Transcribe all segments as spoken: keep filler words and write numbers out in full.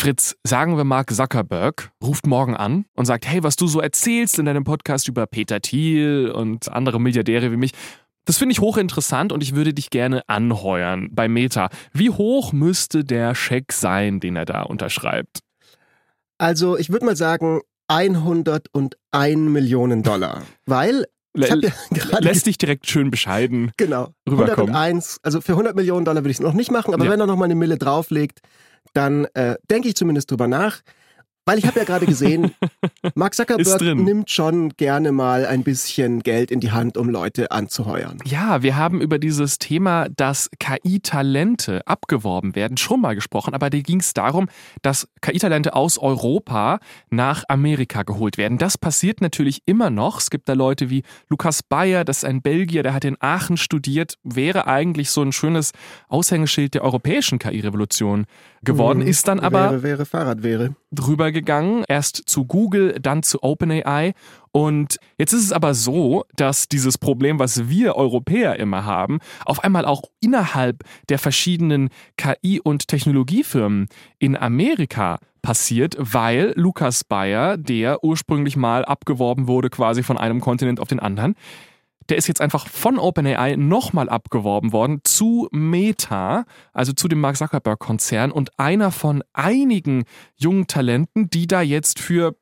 Fritz, sagen wir Mark Zuckerberg ruft morgen an und sagt, hey, was du so erzählst in deinem Podcast über Peter Thiel und andere Milliardäre wie mich, das finde ich hochinteressant und ich würde dich gerne anheuern bei Meta. Wie hoch müsste der Scheck sein, den er da unterschreibt? Also ich würde mal sagen hunderteins Millionen Dollar, weil ich hab ja gerade Lässt dich direkt schön bescheiden genau, rüberkommen. hunderteins, also für hundert Millionen Dollar würde ich es noch nicht machen, aber Ja. wenn er noch mal eine Mille drauflegt, dann äh, denke ich zumindest drüber nach. Weil ich habe ja gerade gesehen, Mark Zuckerberg nimmt schon gerne mal ein bisschen Geld in die Hand, um Leute anzuheuern. Ja, wir haben über dieses Thema, dass K I-Talente abgeworben werden, schon mal gesprochen. Aber da ging es darum, dass K I-Talente aus Europa nach Amerika geholt werden. Das passiert natürlich immer noch. Es gibt da Leute wie Lukas Bayer, das ist ein Belgier, der hat in Aachen studiert, wäre eigentlich so ein schönes Aushängeschild der europäischen K I-Revolution geworden, mhm. ist dann aber wäre, wäre Fahrrad wäre. drüber gegangen, erst zu Google, dann zu OpenAI. Und jetzt ist es aber so, dass dieses Problem, was wir Europäer immer haben, auf einmal auch innerhalb der verschiedenen K I- und Technologiefirmen in Amerika passiert, weil Lukas Bayer, der ursprünglich mal abgeworben wurde, quasi von einem Kontinent auf den anderen, der ist jetzt einfach von OpenAI nochmal abgeworben worden zu Meta, also zu dem Mark Zuckerberg-Konzern und einer von einigen jungen Talenten, die da jetzt für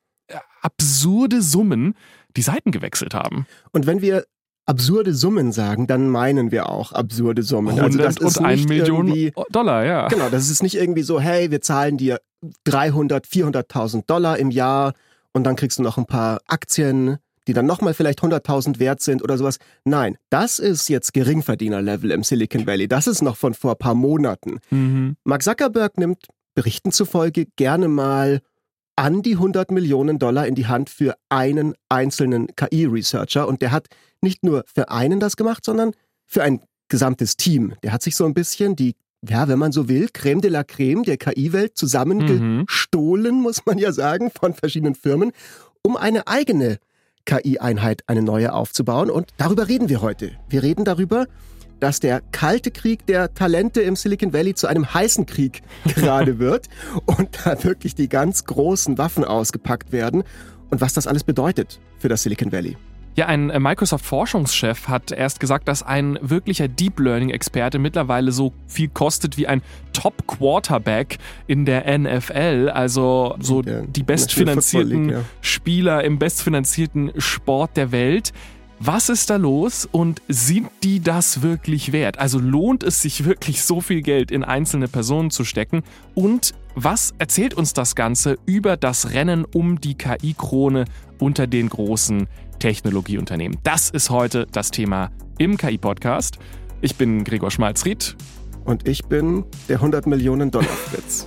absurde Summen die Seiten gewechselt haben. Und wenn wir absurde Summen sagen, dann meinen wir auch absurde Summen. Also das ist und eine Million Dollar, ja. Genau, das ist nicht irgendwie so, hey, wir zahlen dir dreihundert, vierhunderttausend Dollar im Jahr und dann kriegst du noch ein paar Aktien, die dann nochmal vielleicht hunderttausend wert sind oder sowas. Nein, das ist jetzt Geringverdiener-Level im Silicon Valley. Das ist noch von vor ein paar Monaten. Mhm. Mark Zuckerberg nimmt Berichten zufolge gerne mal an die hundert Millionen Dollar in die Hand für einen einzelnen K I-Researcher. Und der hat nicht nur für einen das gemacht, sondern für ein gesamtes Team. Der hat sich so ein bisschen die, ja, wenn man so will, Crème de la Crème der K I-Welt zusammengestohlen, mhm. muss man ja sagen, von verschiedenen Firmen, um eine eigene K I-Einheit, eine neue aufzubauen. Und darüber reden wir heute. Wir reden darüber, dass der kalte Krieg der Talente im Silicon Valley zu einem heißen Krieg gerade wird und da wirklich die ganz großen Waffen ausgepackt werden und was das alles bedeutet für das Silicon Valley. Ja, ein Microsoft-Forschungschef hat erst gesagt, dass ein wirklicher Deep Learning-Experte mittlerweile so viel kostet wie ein Top-Quarterback in der N F L, also so der die bestfinanzierten League, ja. Spieler im bestfinanzierten Sport der Welt. Was ist da los und sind die das wirklich wert? Also lohnt es sich wirklich, so viel Geld in einzelne Personen zu stecken? Und was erzählt uns das Ganze über das Rennen um die K I-Krone unter den großen Technologieunternehmen? Das ist heute das Thema im K I-Podcast. Ich bin Gregor Schmalzried. Und ich bin der hundert Millionen Dollar Fritz.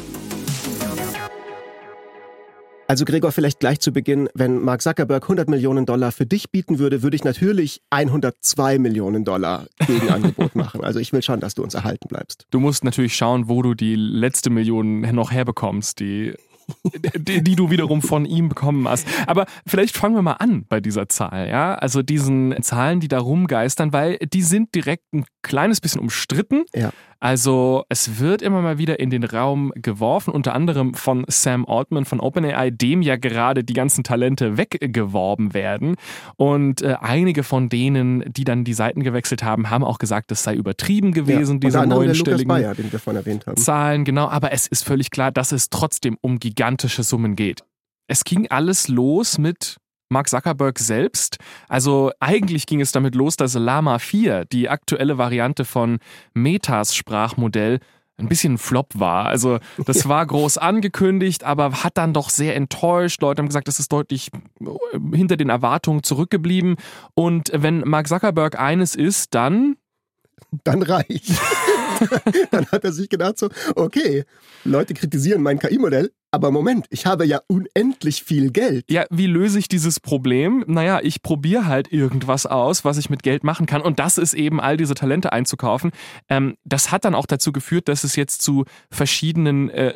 Also Gregor, vielleicht gleich zu Beginn, wenn Mark Zuckerberg hundert Millionen Dollar für dich bieten würde, würde ich natürlich hundertzwei Millionen Dollar Gegenangebot machen. Also ich will schon, dass du uns erhalten bleibst. Du musst natürlich schauen, wo du die letzte Million noch herbekommst, die, die, die du wiederum von ihm bekommen hast. Aber vielleicht fangen wir mal an bei dieser Zahl, ja? Also diesen Zahlen, die da rumgeistern, weil die sind direkt ein kleines bisschen umstritten. Ja. Also es wird immer mal wieder in den Raum geworfen, unter anderem von Sam Altman von OpenAI, dem ja gerade die ganzen Talente weggeworben werden. Und äh, einige von denen, die dann die Seiten gewechselt haben, haben auch gesagt, das sei übertrieben gewesen, ja, diese neunstelligen Bayer, den wir vorhin erwähnt haben. Zahlen. Genau, aber es ist völlig klar, dass es trotzdem um gigantische Summen geht. Es ging alles los mit Mark Zuckerberg selbst. Also eigentlich ging es damit los, dass Llama vier, die aktuelle Variante von Metas Sprachmodell, ein bisschen ein Flop war. Also das war groß angekündigt, aber hat dann doch sehr enttäuscht. Leute haben gesagt, das ist deutlich hinter den Erwartungen zurückgeblieben. Und wenn Mark Zuckerberg eines ist, dann... Dann reich. Dann hat er sich gedacht so, okay, Leute kritisieren mein K I-Modell, aber Moment, ich habe ja unendlich viel Geld. Ja, wie löse ich dieses Problem? Naja, ich probiere halt irgendwas aus, was ich mit Geld machen kann. Und das ist eben, all diese Talente einzukaufen. Ähm, das hat dann auch dazu geführt, dass es jetzt zu verschiedenen äh,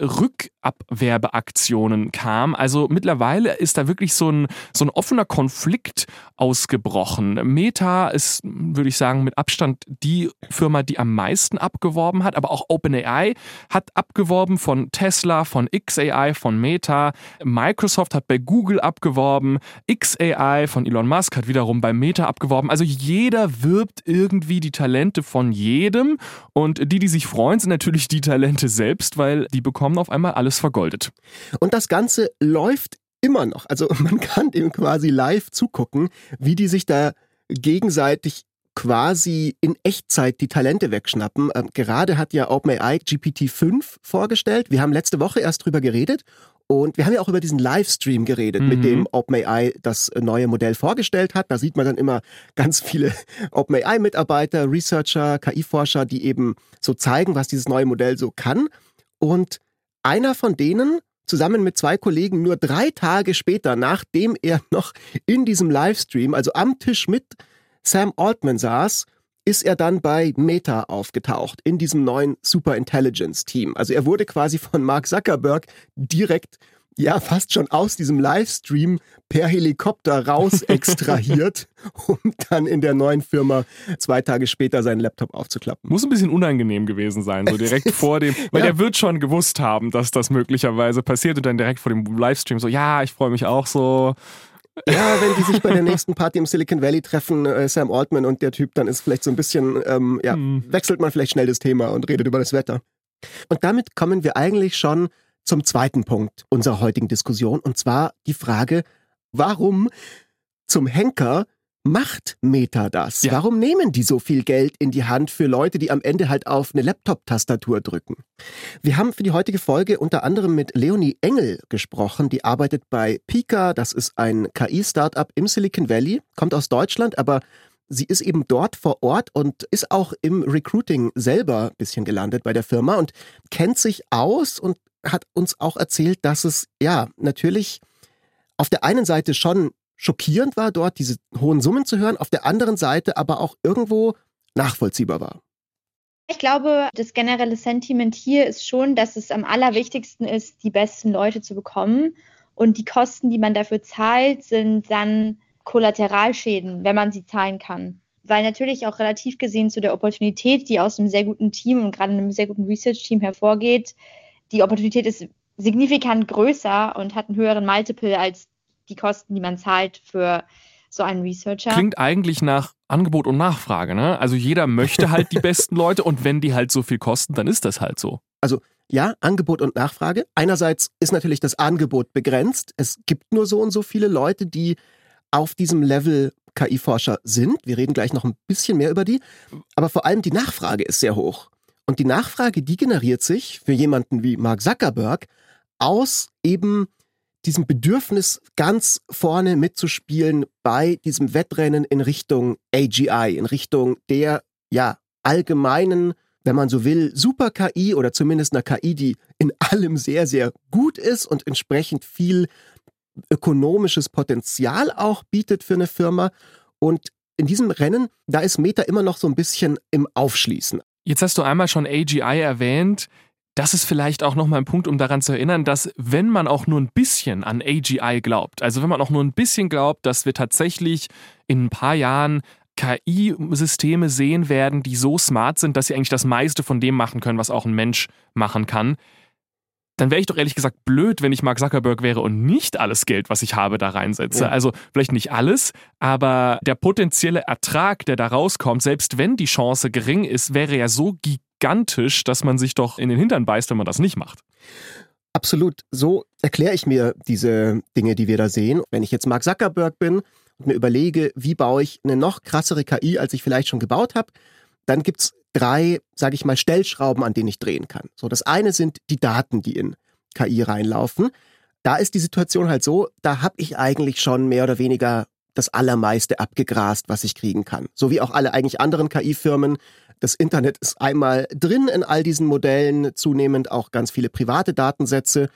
Rückabwerbeaktionen kam. Also mittlerweile ist da wirklich so ein, so ein offener Konflikt ausgebrochen. Meta ist, würde ich sagen, mit Abstand die Firma, die am meisten abgeworben hat. Aber auch OpenAI hat abgeworben von Tesla, von X A I, von Meta. Microsoft hat bei Google abgeworben. X A I von Elon Musk hat wiederum bei Meta abgeworben. Also jeder wirbt irgendwie die Talente von jedem. Und die, die sich freuen, sind natürlich die Talente selbst, weil die bekommen auf einmal alles vergoldet. Und das Ganze läuft immer noch. Also man kann eben quasi live zugucken, wie die sich da gegenseitig quasi in Echtzeit die Talente wegschnappen. Ähm, gerade hat ja OpenAI G P T fünf vorgestellt. Wir haben letzte Woche erst drüber geredet und wir haben ja auch über diesen Livestream geredet, mhm. mit dem OpenAI das neue Modell vorgestellt hat. Da sieht man dann immer ganz viele OpenAI-Mitarbeiter, Researcher, K I-Forscher, die eben so zeigen, was dieses neue Modell so kann. Und einer von denen, zusammen mit zwei Kollegen, nur drei Tage später, nachdem er noch in diesem Livestream, also am Tisch mit Sam Altman saß, ist er dann bei Meta aufgetaucht, in diesem neuen Superintelligence-Team. Also er wurde quasi von Mark Zuckerberg direkt, ja fast schon aus diesem Livestream per Helikopter raus extrahiert, um dann in der neuen Firma zwei Tage später seinen Laptop aufzuklappen. Muss ein bisschen unangenehm gewesen sein, so direkt vor dem, weil ja. Der wird schon gewusst haben, dass das möglicherweise passiert und dann direkt vor dem Livestream so, ja, ich freue mich auch so. Ja, wenn die sich bei der nächsten Party im Silicon Valley treffen, äh, Sam Altman und der Typ, dann ist vielleicht so ein bisschen, ähm, ja, hm. wechselt man vielleicht schnell das Thema und redet über das Wetter. Und damit kommen wir eigentlich schon zum zweiten Punkt unserer heutigen Diskussion, und zwar die Frage, warum zum Henker macht Meta das? Ja. Warum nehmen die so viel Geld in die Hand für Leute, die am Ende halt auf eine Laptop-Tastatur drücken? Wir haben für die heutige Folge unter anderem mit Leonie Engel gesprochen. Die arbeitet bei Pika. Das ist ein K I-Startup im Silicon Valley, kommt aus Deutschland, aber sie ist eben dort vor Ort und ist auch im Recruiting selber ein bisschen gelandet bei der Firma und kennt sich aus und hat uns auch erzählt, dass es ja natürlich auf der einen Seite schon schockierend war, dort diese hohen Summen zu hören, auf der anderen Seite aber auch irgendwo nachvollziehbar war. Ich glaube, das generelle Sentiment hier ist schon, dass es am allerwichtigsten ist, die besten Leute zu bekommen. Und die Kosten, die man dafür zahlt, sind dann Kollateralschäden, wenn man sie zahlen kann. Weil natürlich auch relativ gesehen zu der Opportunität, die aus einem sehr guten Team und gerade einem sehr guten Research-Team hervorgeht, die Opportunität ist signifikant größer und hat einen höheren Multiple als die Kosten, die man zahlt für so einen Researcher. Klingt eigentlich nach Angebot und Nachfrage, ne? Also jeder möchte halt die besten Leute und wenn die halt so viel kosten, dann ist das halt so. Also ja, Angebot und Nachfrage. Einerseits ist natürlich das Angebot begrenzt. Es gibt nur so und so viele Leute, die auf diesem Level K I-Forscher sind. Wir reden gleich noch ein bisschen mehr über die. Aber vor allem die Nachfrage ist sehr hoch. Und die Nachfrage, die generiert sich für jemanden wie Mark Zuckerberg aus eben diesem Bedürfnis, ganz vorne mitzuspielen bei diesem Wettrennen in Richtung A G I, in Richtung der, ja, allgemeinen, wenn man so will, Super-K I oder zumindest einer K I, die in allem sehr, sehr gut ist und entsprechend viel ökonomisches Potenzial auch bietet für eine Firma. Und in diesem Rennen, da ist Meta immer noch so ein bisschen im Aufschließen. Jetzt hast du einmal schon A G I erwähnt. Das ist vielleicht auch nochmal ein Punkt, um daran zu erinnern, dass wenn man auch nur ein bisschen an A G I glaubt, also wenn man auch nur ein bisschen glaubt, dass wir tatsächlich in ein paar Jahren K I-Systeme sehen werden, die so smart sind, dass sie eigentlich das meiste von dem machen können, was auch ein Mensch machen kann, dann wäre ich doch ehrlich gesagt blöd, wenn ich Mark Zuckerberg wäre und nicht alles Geld, was ich habe, da reinsetze. Ja. Also vielleicht nicht alles, aber der potenzielle Ertrag, der da rauskommt, selbst wenn die Chance gering ist, wäre ja so gigantisch, dass man sich doch in den Hintern beißt, wenn man das nicht macht. Absolut. So erkläre ich mir diese Dinge, die wir da sehen. Wenn ich jetzt Mark Zuckerberg bin und mir überlege, wie baue ich eine noch krassere K I, als ich vielleicht schon gebaut habe, dann gibt's drei, sage ich mal, Stellschrauben, an denen ich drehen kann. So, das eine sind die Daten, die in K I reinlaufen. Da ist die Situation halt so, da habe ich eigentlich schon mehr oder weniger das Allermeiste abgegrast, was ich kriegen kann. So wie auch alle eigentlich anderen K I-Firmen. Das Internet ist einmal drin in all diesen Modellen, zunehmend auch ganz viele private Datensätze.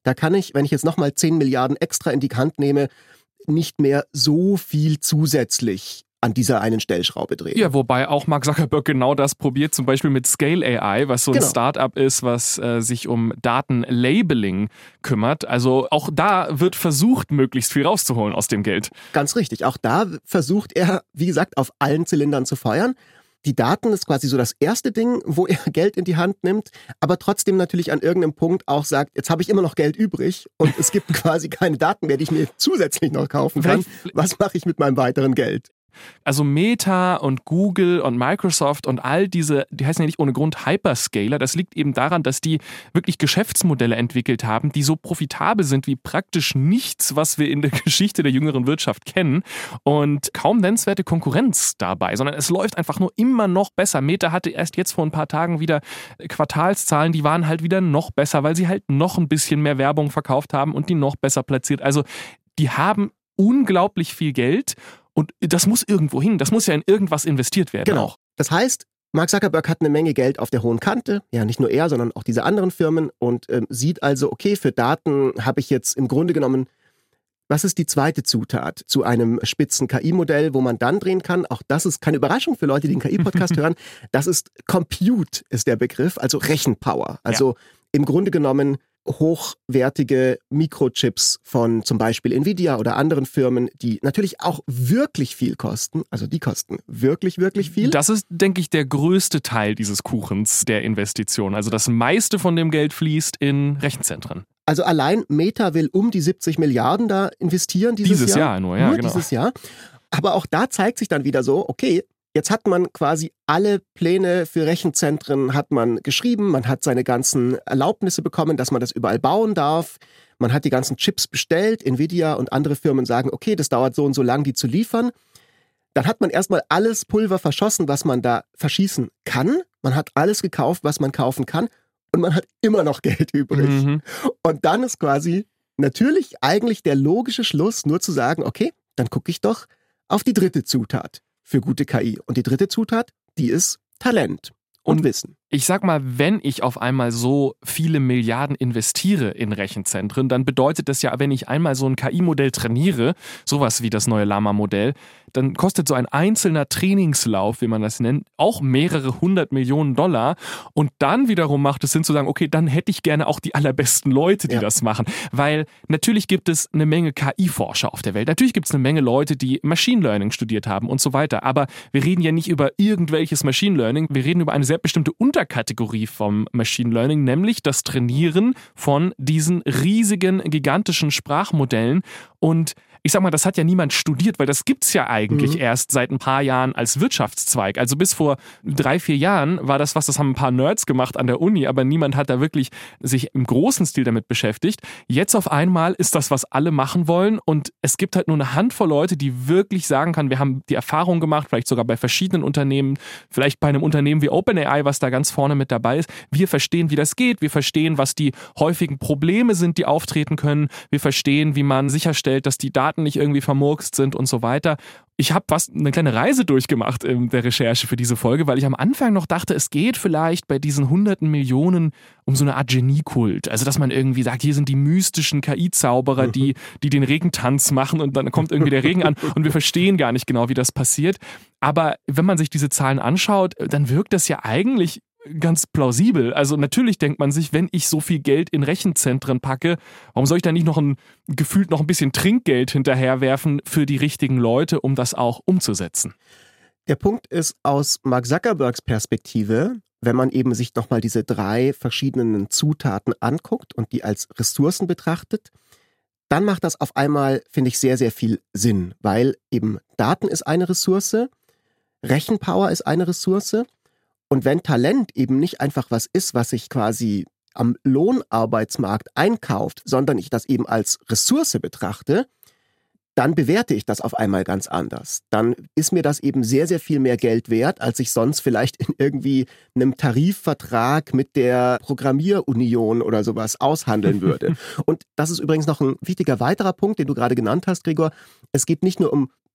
Da kann ich, wenn ich jetzt nochmal zehn Milliarden extra in die Hand nehme, nicht mehr so viel zusätzlich an dieser einen Stellschraube drehen. Ja, wobei auch Mark Zuckerberg genau das probiert, zum Beispiel mit Scale A I, was so ein Genau. Startup ist, was äh, sich um Datenlabeling kümmert. Also auch da wird versucht, möglichst viel rauszuholen aus dem Geld. Ganz richtig. Auch da versucht er, wie gesagt, auf allen Zylindern zu feuern. Die Daten ist quasi so das erste Ding, wo er Geld in die Hand nimmt, aber trotzdem natürlich an irgendeinem Punkt auch sagt, jetzt habe ich immer noch Geld übrig und es gibt quasi keine Daten mehr, die ich mir zusätzlich noch kaufen kann. Was mache ich mit meinem weiteren Geld? Also Meta und Google und Microsoft und all diese, die heißen ja nicht ohne Grund Hyperscaler, das liegt eben daran, dass die wirklich Geschäftsmodelle entwickelt haben, die so profitabel sind wie praktisch nichts, was wir in der Geschichte der jüngeren Wirtschaft kennen und kaum nennenswerte Konkurrenz dabei, sondern es läuft einfach nur immer noch besser. Meta hatte erst jetzt vor ein paar Tagen wieder Quartalszahlen, die waren halt wieder noch besser, weil sie halt noch ein bisschen mehr Werbung verkauft haben und die noch besser platziert. Also die haben unglaublich viel Geld. Und das muss irgendwo hin, das muss ja in irgendwas investiert werden. Genau. Auch. Das heißt, Mark Zuckerberg hat eine Menge Geld auf der hohen Kante, ja nicht nur er, sondern auch diese anderen Firmen und ähm, sieht also, okay, für Daten habe ich jetzt im Grunde genommen, was ist die zweite Zutat zu einem spitzen K I-Modell, wo man dann drehen kann, auch das ist keine Überraschung für Leute, die den K I-Podcast hören, das ist Compute ist der Begriff, also Rechenpower, also ja. Im Grunde genommen hochwertige Mikrochips von zum Beispiel Nvidia oder anderen Firmen, die natürlich auch wirklich viel kosten. Also die kosten wirklich, wirklich viel. Das ist, denke ich, der größte Teil dieses Kuchens der Investition. Also das meiste von dem Geld fließt in Rechenzentren. Also allein Meta will um die siebzig Milliarden da investieren dieses, dieses Jahr. Jahr nur, ja, nur genau. dieses Jahr. Aber auch da zeigt sich dann wieder so, okay, jetzt hat man quasi alle Pläne für Rechenzentren hat man geschrieben, man hat seine ganzen Erlaubnisse bekommen, dass man das überall bauen darf. Man hat die ganzen Chips bestellt, Nvidia und andere Firmen sagen, okay, das dauert so und so lang, die zu liefern. Dann hat man erstmal alles Pulver verschossen, was man da verschießen kann. Man hat alles gekauft, was man kaufen kann und man hat immer noch Geld übrig. Mhm. Und dann ist quasi natürlich eigentlich der logische Schluss, nur zu sagen, okay, dann gucke ich doch auf die dritte Zutat für gute K I. Und die dritte Zutat, die ist Talent und, und Wissen. Ich sag mal, wenn ich auf einmal so viele Milliarden investiere in Rechenzentren, dann bedeutet das ja, wenn ich einmal so ein K I-Modell trainiere, sowas wie das neue Llama-Modell, dann kostet so ein einzelner Trainingslauf, wie man das nennt, auch mehrere hundert Millionen Dollar. Und dann wiederum macht es Sinn zu sagen, okay, dann hätte ich gerne auch die allerbesten Leute, die ja. das machen. Weil natürlich gibt es eine Menge K I-Forscher auf der Welt. Natürlich gibt es eine Menge Leute, die Machine Learning studiert haben und so weiter. Aber wir reden ja nicht über irgendwelches Machine Learning. Wir reden über eine sehr bestimmte Unterkategorie vom Machine Learning, nämlich das Trainieren von diesen riesigen, gigantischen Sprachmodellen. Und ich sag mal, das hat ja niemand studiert, weil das gibt's ja eigentlich mhm. erst seit ein paar Jahren als Wirtschaftszweig. Also bis vor drei, vier Jahren war das was, das haben ein paar Nerds gemacht an der Uni, aber niemand hat da wirklich sich im großen Stil damit beschäftigt. Jetzt auf einmal ist das, was alle machen wollen und es gibt halt nur eine Handvoll Leute, die wirklich sagen kann, wir haben die Erfahrung gemacht, vielleicht sogar bei verschiedenen Unternehmen, vielleicht bei einem Unternehmen wie OpenAI, was da ganz vorne mit dabei ist. Wir verstehen, wie das geht, wir verstehen, was die häufigen Probleme sind, die auftreten können, wir verstehen, wie man sicherstellt, dass die Daten nicht irgendwie vermurkst sind und so weiter. Ich habe fast eine kleine Reise durchgemacht in der Recherche für diese Folge, weil ich am Anfang noch dachte, es geht vielleicht bei diesen hunderten Millionen um so eine Art Geniekult. Also, dass man irgendwie sagt, hier sind die mystischen K I-Zauberer, die, die den Regentanz machen und dann kommt irgendwie der Regen an und wir verstehen gar nicht genau, wie das passiert. Aber wenn man sich diese Zahlen anschaut, dann wirkt das ja eigentlich ganz plausibel. Also natürlich denkt man sich, wenn ich so viel Geld in Rechenzentren packe, warum soll ich da nicht noch ein gefühlt noch ein bisschen Trinkgeld hinterherwerfen für die richtigen Leute, um das auch umzusetzen? Der Punkt ist, aus Mark Zuckerbergs Perspektive, wenn man eben sich nochmal diese drei verschiedenen Zutaten anguckt und die als Ressourcen betrachtet, dann macht das auf einmal, finde ich, sehr, sehr viel Sinn, weil eben Daten ist eine Ressource, Rechenpower ist eine Ressource. Und wenn Talent eben nicht einfach was ist, was sich quasi am Lohnarbeitsmarkt einkauft, sondern ich das eben als Ressource betrachte, dann bewerte ich das auf einmal ganz anders. Dann ist mir das eben sehr, sehr viel mehr Geld wert, als ich sonst vielleicht in irgendwie einem Tarifvertrag mit der Programmierunion oder sowas aushandeln würde. Und das ist übrigens noch ein wichtiger weiterer Punkt, den du gerade genannt hast, Gregor. Es geht nicht nur um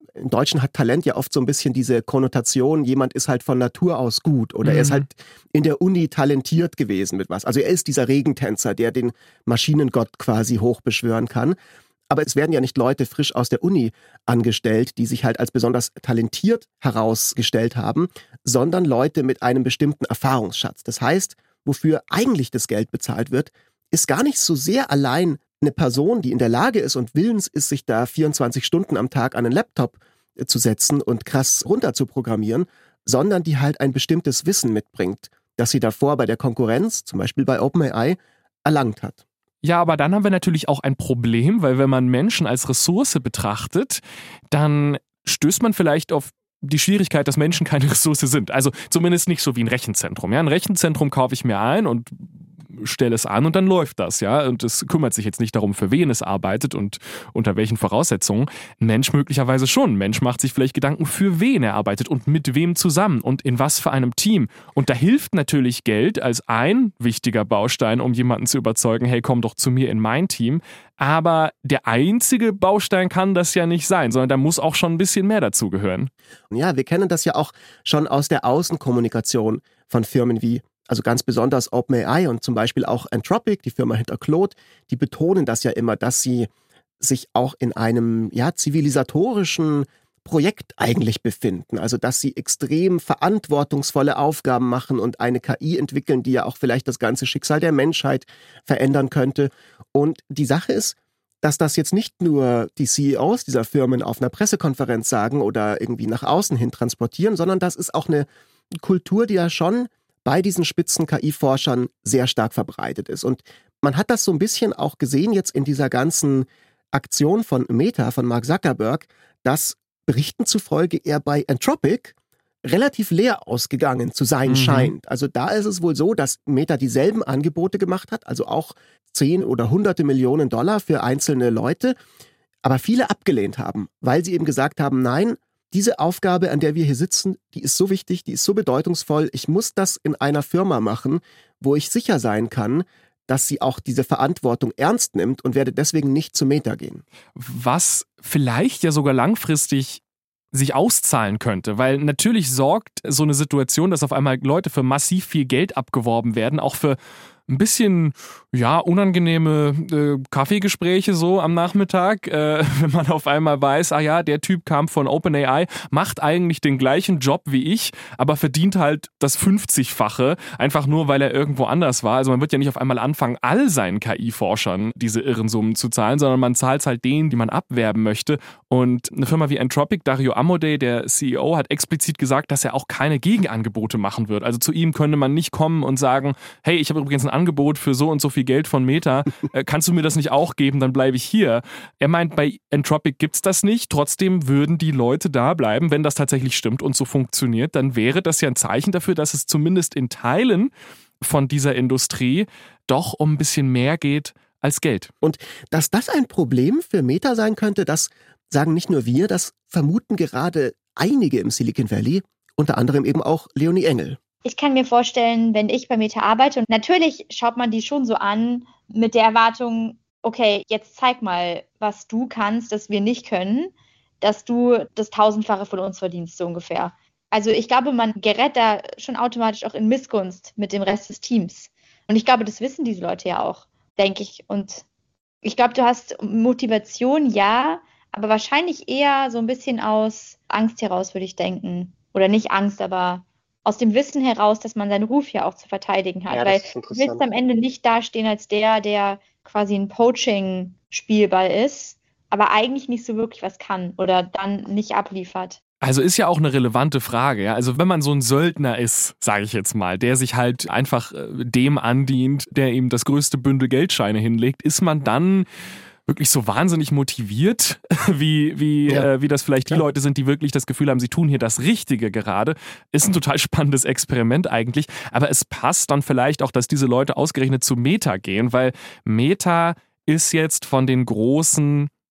im Deutschen hat Talent ja oft so ein bisschen diese Konnotation, jemand ist halt von Natur aus gut oder mhm. er ist halt in der Uni talentiert gewesen mit was. Also er ist dieser Regentänzer, der den Maschinengott quasi hochbeschwören kann. Aber es werden ja nicht Leute frisch aus der Uni angestellt, die sich halt als besonders talentiert herausgestellt haben, sondern Leute mit einem bestimmten Erfahrungsschatz. Das heißt, wofür eigentlich das Geld bezahlt wird, ist gar nicht so sehr allein eine Person, die in der Lage ist und willens ist, sich da vierundzwanzig Stunden am Tag an einen Laptop zu setzen und krass runter zu programmieren, sondern die halt ein bestimmtes Wissen mitbringt, das sie davor bei der Konkurrenz, zum Beispiel bei OpenAI, erlangt hat. Ja, aber dann haben wir natürlich auch ein Problem, weil wenn man Menschen als Ressource betrachtet, dann stößt man vielleicht auf die Schwierigkeit, dass Menschen keine Ressource sind. Also zumindest nicht so wie ein Rechenzentrum. Ja, ein Rechenzentrum kaufe ich mir ein und stelle es an und dann läuft das, ja. Und es kümmert sich jetzt nicht darum, für wen es arbeitet und unter welchen Voraussetzungen. Ein Mensch möglicherweise schon. Ein Mensch macht sich vielleicht Gedanken, für wen er arbeitet und mit wem zusammen und in was für einem Team. Und da hilft natürlich Geld als ein wichtiger Baustein, um jemanden zu überzeugen, hey, komm doch zu mir in mein Team. Aber der einzige Baustein kann das ja nicht sein, sondern da muss auch schon ein bisschen mehr dazu gehören. Ja, wir kennen das ja auch schon aus der Außenkommunikation von Firmen wie also ganz besonders OpenAI und zum Beispiel auch Anthropic, die Firma hinter Claude, die betonen das ja immer, dass sie sich auch in einem ja, zivilisatorischen Projekt eigentlich befinden. Also dass sie extrem verantwortungsvolle Aufgaben machen und eine K I entwickeln, die ja auch vielleicht das ganze Schicksal der Menschheit verändern könnte. Und die Sache ist, dass das jetzt nicht nur die C E Os dieser Firmen auf einer Pressekonferenz sagen oder irgendwie nach außen hin transportieren, sondern das ist auch eine Kultur, die ja schon bei diesen Spitzen-K I-Forschern sehr stark verbreitet ist. Und man hat das so ein bisschen auch gesehen jetzt in dieser ganzen Aktion von Meta, von Mark Zuckerberg, dass Berichten zufolge er bei Anthropic relativ leer ausgegangen zu sein mhm. scheint. Also da ist es wohl so, dass Meta dieselben Angebote gemacht hat, also auch zehn oder hunderte Millionen Dollar für einzelne Leute, aber viele abgelehnt haben, weil sie eben gesagt haben, nein, diese Aufgabe, an der wir hier sitzen, die ist so wichtig, die ist so bedeutungsvoll. Ich muss das in einer Firma machen, wo ich sicher sein kann, dass sie auch diese Verantwortung ernst nimmt und werde deswegen nicht zu Meta gehen. Was vielleicht ja sogar langfristig sich auszahlen könnte, weil natürlich sorgt so eine Situation, dass auf einmal Leute für massiv viel Geld abgeworben werden, auch für ein bisschen, ja, unangenehme äh, Kaffeegespräche so am Nachmittag, äh, wenn man auf einmal weiß, ah ja, der Typ kam von OpenAI, macht eigentlich den gleichen Job wie ich, aber verdient halt das fünfzigfache, einfach nur, weil er irgendwo anders war. Also man wird ja nicht auf einmal anfangen, all seinen K I-Forschern diese irren Summen zu zahlen, sondern man zahlt halt denen, die man abwerben möchte. Und eine Firma wie Anthropic, Dario Amodei, der C E O, hat explizit gesagt, dass er auch keine Gegenangebote machen wird. Also zu ihm könnte man nicht kommen und sagen, hey, ich habe übrigens ein Angebot für so und so viel Geld von Meta, äh, kannst du mir das nicht auch geben, dann bleibe ich hier. Er meint, bei Anthropic gibt es das nicht, trotzdem würden die Leute da bleiben, wenn das tatsächlich stimmt und so funktioniert, dann wäre das ja ein Zeichen dafür, dass es zumindest in Teilen von dieser Industrie doch um ein bisschen mehr geht als Geld. Und dass das ein Problem für Meta sein könnte, das sagen nicht nur wir, das vermuten gerade einige im Silicon Valley, unter anderem eben auch Leonie Engel. Ich kann mir vorstellen, wenn ich bei Meta arbeite, und natürlich schaut man die schon so an mit der Erwartung, okay, jetzt zeig mal, was du kannst, das wir nicht können, dass du das Tausendfache von uns verdienst, so ungefähr. Also ich glaube, man gerät da schon automatisch auch in Missgunst mit dem Rest des Teams. Und ich glaube, das wissen diese Leute ja auch, denke ich. Und ich glaube, du hast Motivation, ja, aber wahrscheinlich eher so ein bisschen aus Angst heraus, würde ich denken. Oder nicht Angst, aber aus dem Wissen heraus, dass man seinen Ruf ja auch zu verteidigen hat. Ja, weil du willst am Ende nicht dastehen als der, der quasi ein Poaching-Spielball ist, aber eigentlich nicht so wirklich was kann oder dann nicht abliefert. Also ist ja auch eine relevante Frage. Ja? Also wenn man so ein Söldner ist, sage ich jetzt mal, der sich halt einfach dem andient, der ihm das größte Bündel Geldscheine hinlegt, ist man dann wirklich so wahnsinnig motiviert, wie, wie, ja. äh, wie das vielleicht die ja. Leute sind, die wirklich das Gefühl haben, sie tun hier das Richtige gerade. Ist ein total spannendes Experiment eigentlich, aber es passt dann vielleicht auch, dass diese Leute ausgerechnet zu Meta gehen, weil Meta ist jetzt von den großen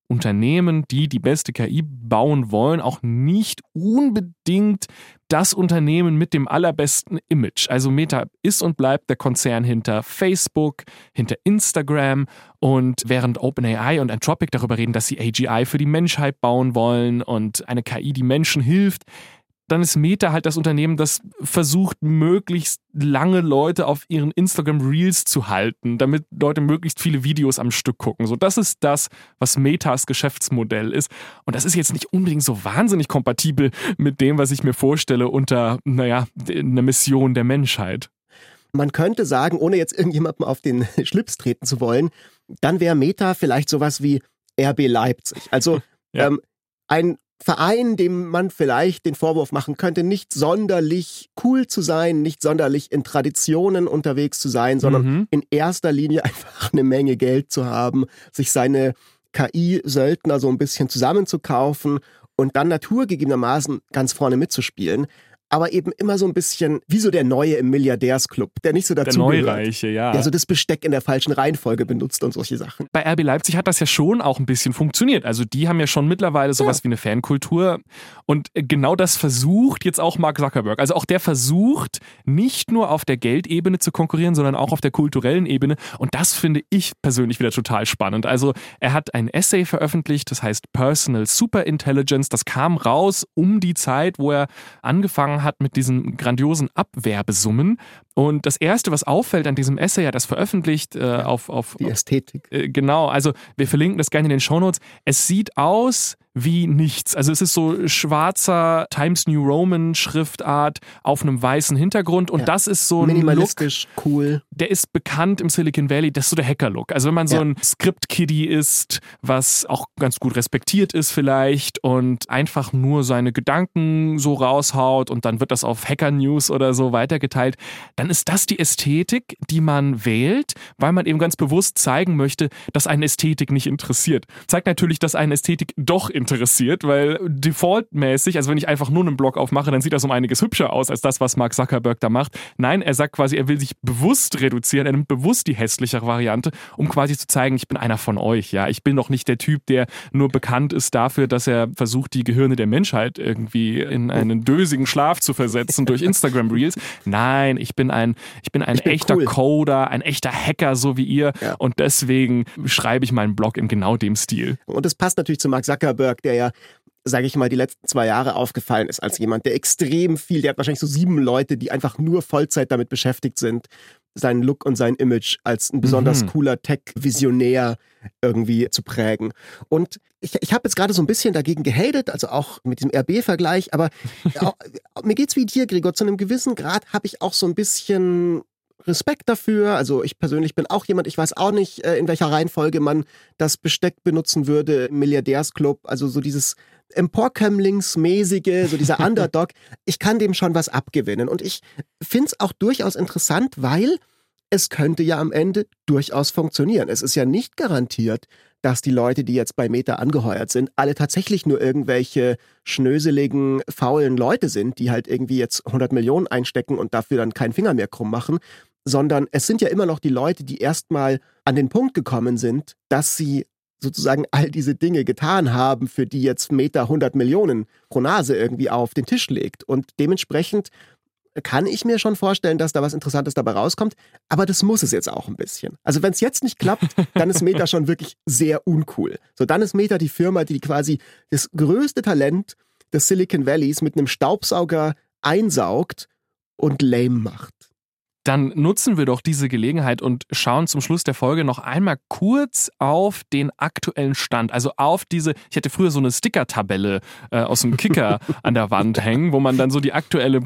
Unternehmen, die die beste K I bauen wollen, auch nicht unbedingt das Unternehmen mit dem allerbesten Image. Also Meta ist und bleibt der Konzern hinter Facebook, hinter Instagram, und während OpenAI und Anthropic darüber reden, dass sie A G I für die Menschheit bauen wollen und eine K I, die Menschen hilft, dann ist Meta halt das Unternehmen, das versucht, möglichst lange Leute auf ihren Instagram Reels zu halten, damit Leute möglichst viele Videos am Stück gucken. So, das ist das, was Metas Geschäftsmodell ist. Und das ist jetzt nicht unbedingt so wahnsinnig kompatibel mit dem, was ich mir vorstelle unter, naja, einer Mission der Menschheit. Man könnte sagen, ohne jetzt irgendjemandem auf den Schlips treten zu wollen, dann wäre Meta vielleicht sowas wie R B Leipzig. Also ja. ähm, ein Verein, dem man vielleicht den Vorwurf machen könnte, nicht sonderlich cool zu sein, nicht sonderlich in Traditionen unterwegs zu sein, sondern mhm. in erster Linie einfach eine Menge Geld zu haben, sich seine K I-Söldner so ein bisschen zusammenzukaufen und dann naturgegebenermaßen ganz vorne mitzuspielen. Aber eben immer so ein bisschen wie so der Neue im Milliardärsclub, der nicht so dazu Der Neureiche, ja. Der so das Besteck in der falschen Reihenfolge benutzt und solche Sachen. Bei R B Leipzig hat das ja schon auch ein bisschen funktioniert. Also die haben ja schon mittlerweile sowas ja. wie eine Fankultur. Und genau das versucht jetzt auch Mark Zuckerberg. Also auch der versucht, nicht nur auf der Geldebene zu konkurrieren, sondern auch auf der kulturellen Ebene. Und das finde ich persönlich wieder total spannend. Also er hat ein Essay veröffentlicht, das heißt Personal Superintelligence. Das kam raus um die Zeit, wo er angefangen hat mit diesen grandiosen Abwerbesummen. Und das Erste, was auffällt an diesem Essay, er hat das veröffentlicht äh, auf, auf... Die Ästhetik. Äh, genau, also wir verlinken das gerne in den Shownotes. Es sieht aus wie nichts. Also es ist so schwarzer Times New Roman Schriftart auf einem weißen Hintergrund und ja. das ist so ein minimalistisch, Look, cool. Der ist bekannt im Silicon Valley, das ist so der Hacker-Look. Also wenn man so ja. ein Script-Kiddie ist, was auch ganz gut respektiert ist vielleicht und einfach nur seine Gedanken so raushaut und dann wird das auf Hacker-News oder so weitergeteilt, dann ist das die Ästhetik, die man wählt, weil man eben ganz bewusst zeigen möchte, dass eine Ästhetik nicht interessiert. Zeigt natürlich, dass eine Ästhetik doch interessiert. interessiert, weil defaultmäßig, also wenn ich einfach nur einen Blog aufmache, dann sieht das um einiges hübscher aus als das, was Mark Zuckerberg da macht. Nein, er sagt quasi, er will sich bewusst reduzieren, er nimmt bewusst die hässlichere Variante, um quasi zu zeigen, ich bin einer von euch. Ja, ich bin doch nicht der Typ, der nur bekannt ist dafür, dass er versucht, die Gehirne der Menschheit irgendwie in einen dösigen Schlaf zu versetzen durch Instagram Reels. Nein, ich bin ein, ich bin ein ich bin echter cool. Coder, ein echter Hacker, so wie ihr. Ja. Und deswegen schreibe ich meinen Blog in genau dem Stil. Und das passt natürlich zu Mark Zuckerberg, der ja, sage ich mal, die letzten zwei Jahre aufgefallen ist als jemand, der extrem viel, der hat wahrscheinlich so sieben Leute, die einfach nur Vollzeit damit beschäftigt sind, seinen Look und sein Image als ein besonders mhm. cooler Tech-Visionär irgendwie zu prägen. Und ich, ich habe jetzt gerade so ein bisschen dagegen gehatet, also auch mit diesem R B-Vergleich, aber auch, mir geht's wie dir, Gregor, zu einem gewissen Grad habe ich auch so ein bisschen Respekt dafür. Also ich persönlich bin auch jemand, ich weiß auch nicht, in welcher Reihenfolge man das Besteck benutzen würde im Milliardärsclub. Also so dieses Emporkömmlingsmäßige, so dieser Underdog. Ich kann dem schon was abgewinnen. Und ich finde es auch durchaus interessant, weil es könnte ja am Ende durchaus funktionieren. Es ist ja nicht garantiert, dass die Leute, die jetzt bei Meta angeheuert sind, alle tatsächlich nur irgendwelche schnöseligen, faulen Leute sind, die halt irgendwie jetzt hundert Millionen einstecken und dafür dann keinen Finger mehr krumm machen, sondern es sind ja immer noch die Leute, die erstmal an den Punkt gekommen sind, dass sie sozusagen all diese Dinge getan haben, für die jetzt Meta hundert Millionen pro Nase irgendwie auf den Tisch legt. Und dementsprechend kann ich mir schon vorstellen, dass da was Interessantes dabei rauskommt, aber das muss es jetzt auch ein bisschen. Also wenn es jetzt nicht klappt, dann ist Meta schon wirklich sehr uncool. So, dann ist Meta die Firma, die quasi das größte Talent des Silicon Valleys mit einem Staubsauger einsaugt und lame macht. Dann nutzen wir doch diese Gelegenheit und schauen zum Schluss der Folge noch einmal kurz auf den aktuellen Stand. Also auf diese, ich hatte früher so eine Sticker-Tabelle äh, aus dem Kicker an der Wand hängen, wo man dann so die aktuelle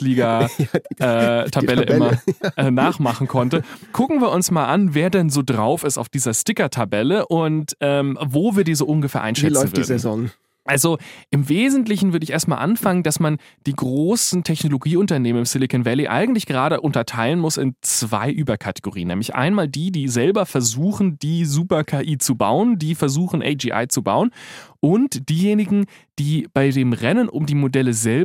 Bundesliga-Tabelle äh, immer äh, nachmachen konnte. Gucken wir uns mal an, wer denn so drauf ist auf dieser Sticker-Tabelle und ähm, wo wir die so ungefähr einschätzen würden. Wie läuft die Saison? Also im Wesentlichen würde ich erstmal anfangen, dass man die großen Technologieunternehmen im Silicon Valley eigentlich gerade unterteilen muss in zwei Überkategorien. Nämlich einmal die, die selber versuchen, die Super-K I zu bauen, die versuchen, A G I zu bauen. Und diejenigen, die bei dem Rennen um die Modelle selber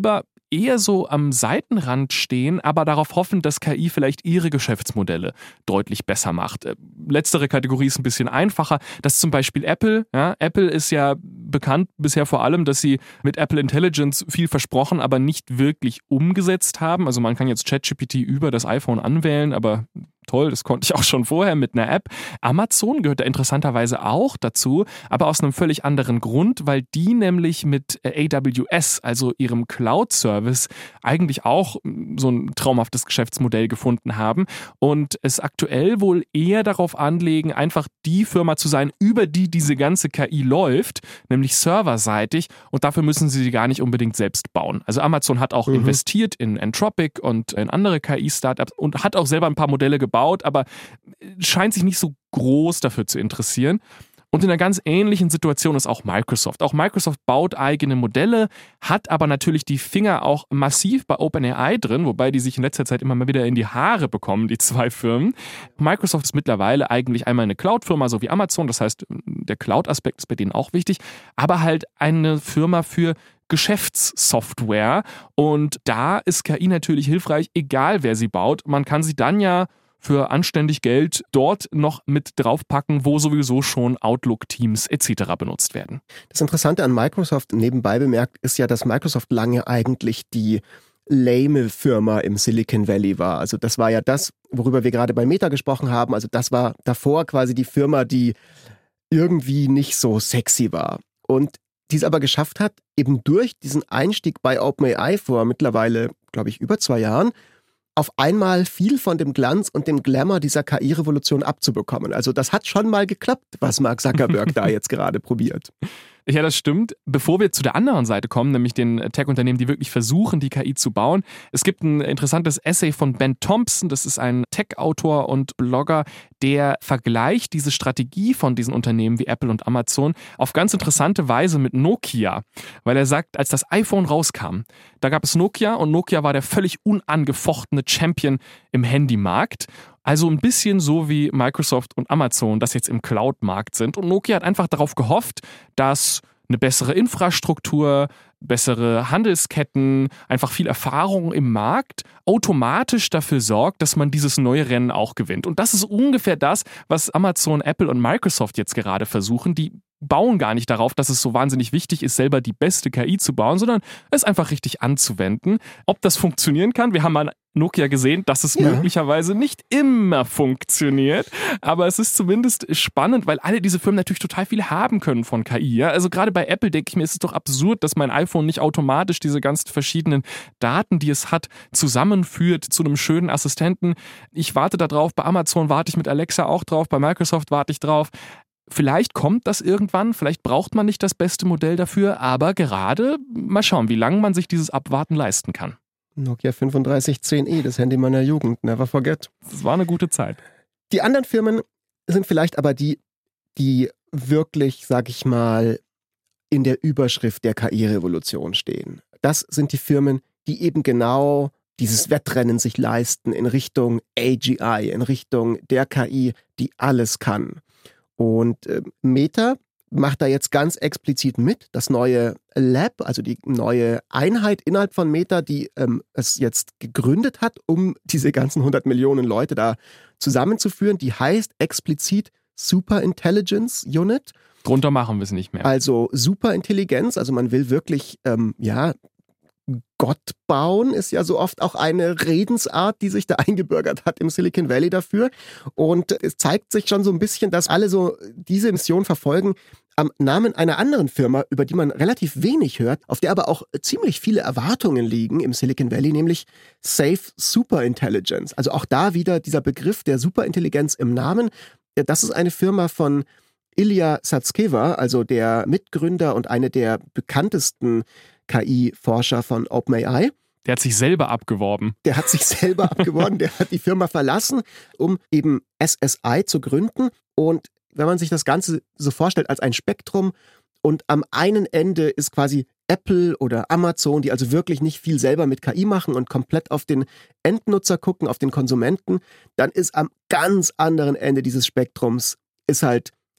eher so am Seitenrand stehen, aber darauf hoffen, dass K I vielleicht ihre Geschäftsmodelle deutlich besser macht. Letztere Kategorie ist ein bisschen einfacher. Das ist zum Beispiel Apple. Ja, Apple ist ja bekannt bisher vor allem, dass sie mit Apple Intelligence viel versprochen, aber nicht wirklich umgesetzt haben. Also man kann jetzt ChatGPT über das iPhone anwählen, aber toll, das konnte ich auch schon vorher mit einer App. Amazon gehört da interessanterweise auch dazu, aber aus einem völlig anderen Grund, weil die nämlich mit A W S, also ihrem Cloud-Service, eigentlich auch so ein traumhaftes Geschäftsmodell gefunden haben und es aktuell wohl eher darauf anlegen, einfach die Firma zu sein, über die diese ganze K I läuft, nämlich serverseitig, und dafür müssen sie sie gar nicht unbedingt selbst bauen. Also Amazon hat auch mhm. investiert in Anthropic und in andere K I-Startups und hat auch selber ein paar Modelle gebaut, aber scheint sich nicht so groß dafür zu interessieren. Und in einer ganz ähnlichen Situation ist auch Microsoft. Auch Microsoft baut eigene Modelle, hat aber natürlich die Finger auch massiv bei OpenAI drin, wobei die sich in letzter Zeit immer mal wieder in die Haare bekommen, die zwei Firmen. Microsoft ist mittlerweile eigentlich einmal eine Cloud-Firma, so wie Amazon, das heißt, der Cloud-Aspekt ist bei denen auch wichtig, aber halt eine Firma für Geschäftssoftware, und da ist K I natürlich hilfreich, egal wer sie baut. Man kann sie dann ja für anständig Geld dort noch mit draufpacken, wo sowieso schon Outlook-Teams et cetera benutzt werden. Das Interessante an Microsoft, nebenbei bemerkt, ist ja, dass Microsoft lange eigentlich die lame Firma im Silicon Valley war. Also das war ja das, worüber wir gerade bei Meta gesprochen haben. Also das war davor quasi die Firma, die irgendwie nicht so sexy war. Und die es aber geschafft hat, eben durch diesen Einstieg bei OpenAI vor mittlerweile, glaube ich, über zwei Jahren, auf einmal viel von dem Glanz und dem Glamour dieser K I-Revolution abzubekommen. Also das hat schon mal geklappt, was Mark Zuckerberg da jetzt gerade probiert. Ja, das stimmt. Bevor wir zu der anderen Seite kommen, nämlich den Tech-Unternehmen, die wirklich versuchen, die K I zu bauen. Es gibt ein interessantes Essay von Ben Thompson, das ist ein Tech-Autor und Blogger, der vergleicht diese Strategie von diesen Unternehmen wie Apple und Amazon auf ganz interessante Weise mit Nokia. Weil er sagt, als das iPhone rauskam, da gab es Nokia und Nokia war der völlig unangefochtene Champion im Handymarkt. Also ein bisschen so wie Microsoft und Amazon, das jetzt im Cloud-Markt sind. Und Nokia hat einfach darauf gehofft, dass eine bessere Infrastruktur, bessere Handelsketten, einfach viel Erfahrung im Markt automatisch dafür sorgt, dass man dieses neue Rennen auch gewinnt. Und das ist ungefähr das, was Amazon, Apple und Microsoft jetzt gerade versuchen. Die bauen gar nicht darauf, dass es so wahnsinnig wichtig ist, selber die beste K I zu bauen, sondern es einfach richtig anzuwenden. Ob das funktionieren kann, wir haben an Nokia gesehen, dass es ja. möglicherweise nicht immer funktioniert, aber es ist zumindest spannend, weil alle diese Firmen natürlich total viel haben können von K I. Ja? Also gerade bei Apple denke ich mir, ist es doch absurd, dass mein iPhone nicht automatisch diese ganzen verschiedenen Daten, die es hat, zusammenführt zu einem schönen Assistenten. Ich warte da drauf, bei Amazon warte ich mit Alexa auch drauf, bei Microsoft warte ich drauf. Vielleicht kommt das irgendwann, vielleicht braucht man nicht das beste Modell dafür, aber gerade mal schauen, wie lange man sich dieses Abwarten leisten kann. Nokia fünfunddreißig zehn E, das Handy meiner Jugend, never forget. Das war eine gute Zeit. Die anderen Firmen sind vielleicht aber die, die wirklich, sag ich mal, in der Überschrift der K I-Revolution stehen. Das sind die Firmen, die eben genau dieses Wettrennen sich leisten in Richtung A G I, in Richtung der K I, die alles kann. Und äh, Meta macht da jetzt ganz explizit mit. Das neue Lab, also die neue Einheit innerhalb von Meta, die ähm, es jetzt gegründet hat, um diese ganzen hundert Millionen Leute da zusammenzuführen, die heißt explizit Super Intelligence Unit. Drunter machen wir es nicht mehr. Also Superintelligenz, also man will wirklich, ähm, ja, Gott bauen, ist ja so oft auch eine Redensart, die sich da eingebürgert hat im Silicon Valley dafür. Und es zeigt sich schon so ein bisschen, dass alle so diese Mission verfolgen am Namen einer anderen Firma, über die man relativ wenig hört, auf der aber auch ziemlich viele Erwartungen liegen im Silicon Valley, nämlich Safe Superintelligence. Also auch da wieder dieser Begriff der Superintelligenz im Namen. Das ist eine Firma von Ilya Sutskever, also der Mitgründer und eine der bekanntesten K I-Forscher von OpenAI. Der hat sich selber abgeworben. Der hat sich selber abgeworben, der hat die Firma verlassen, um eben S S I zu gründen. Und wenn man sich das Ganze so vorstellt als ein Spektrum und am einen Ende ist quasi Apple oder Amazon, die also wirklich nicht viel selber mit K I machen und komplett auf den Endnutzer gucken, auf den Konsumenten, dann ist am ganz anderen Ende dieses Spektrums ist halt